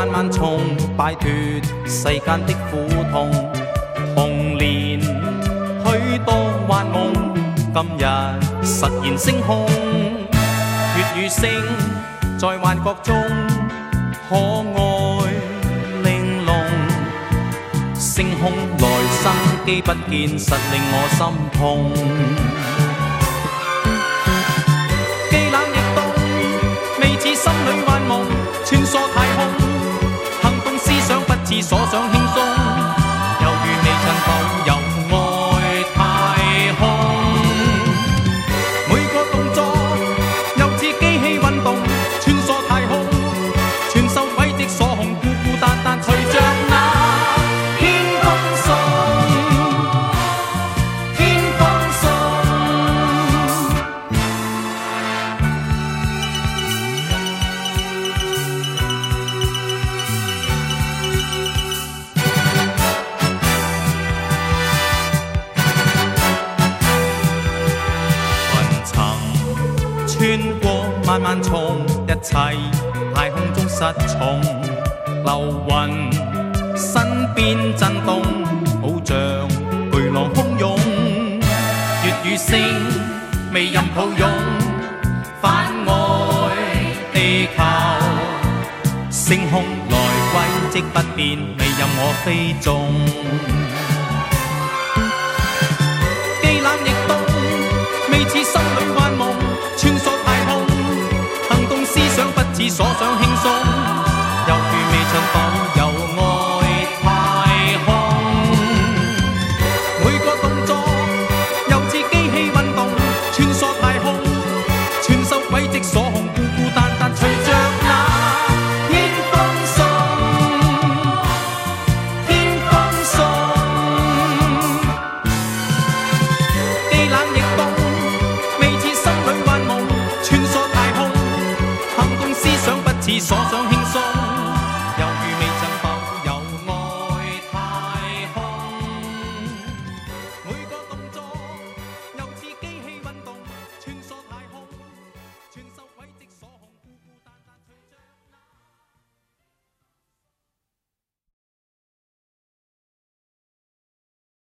漫漫蟲，擺脱世間的苦痛。童年許多幻夢，今日實現升空。血與星在幻覺中，可愛玲瓏。星空來生機不見，實令我心痛。既冷亦凍，未似心裏幻夢，穿梭太空，行動思想不似所想輕鬆，猶如微塵浮遊外太空。每個動作又似機器運動，穿梭太空，全受軌跡所控，孤孤單單隨着那穿過漫漫蟲，一切太空中失重，流雲身邊震動，好像巨浪洶湧。月與星未任抱擁，反愛地球。星空來軌跡不變，未任我飛縱。既冷亦凍，未似心裏幻夢，穿梭太空，行動思想不似所想輕鬆，猶如微塵浮遊外太空。每個動作又似機器運動，穿梭太空，全受軌跡所控，孤孤單單隨着那天風送，天風送。既冷亦凍，未似心裏幻夢，穿梭太空，行動思想不似所想。